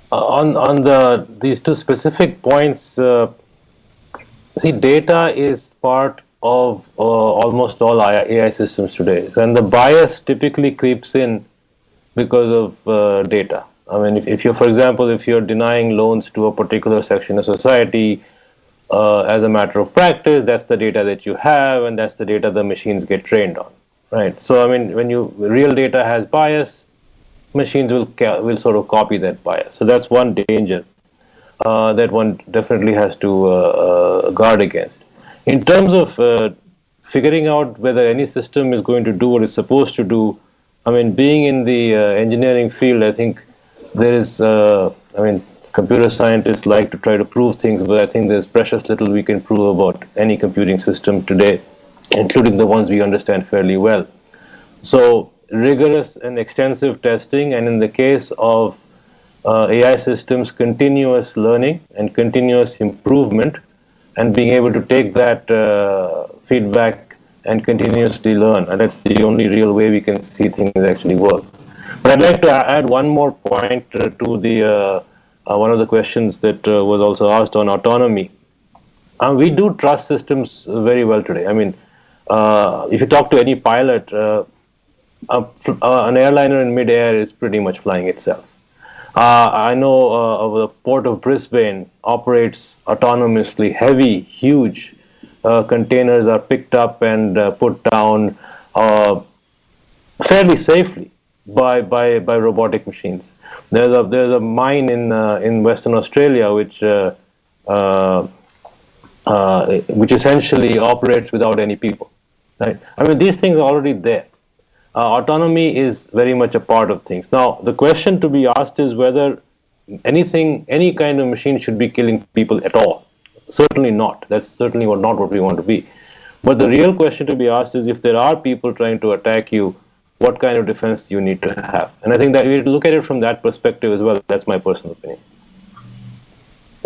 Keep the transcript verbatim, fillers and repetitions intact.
Uh, on on the these two specific points, uh, see, data is part of uh, almost all A I systems today, and the bias typically creeps in because of uh, data. I mean, if, if you're, for example, if you're denying loans to a particular section of society uh, as a matter of practice, that's the data that you have, and that's the data the machines get trained on, right? So, I mean, when you real data has bias, machines will will sort of copy that bias. So that's one danger uh, that one definitely has to uh, uh, guard against. In terms of uh, figuring out whether any system is going to do what it's supposed to do, I mean, being in the uh, engineering field, I think there is, uh, I mean, computer scientists like to try to prove things, but I think there's precious little we can prove about any computing system today, including the ones we understand fairly well. So, rigorous and extensive testing, and in the case of uh, A I systems, continuous learning and continuous improvement, and being able to take that uh, feedback and continuously learn. And that's the only real way we can see things actually work. But I'd like to add one more point uh, to the uh, uh, one of the questions that uh, was also asked on autonomy. Uh, we do trust systems very well today. I mean, uh, if you talk to any pilot, uh, uh, an airliner in midair is pretty much flying itself. Uh, I know uh, the port of Brisbane operates autonomously. Heavy, huge uh, containers are picked up and uh, put down uh, fairly safely by, by, by robotic machines. There's a there's a mine in uh, in Western Australia which uh, uh, uh, which essentially operates without any people. Right? I mean, these things are already there. Uh, autonomy is very much a part of things. Now, the question to be asked is whether anything, any kind of machine should be killing people at all. Certainly not. That's certainly what, not what we want to be. But the real question to be asked is if there are people trying to attack you, what kind of defense you need to have. And I think that we look at it from that perspective as well. That's my personal opinion.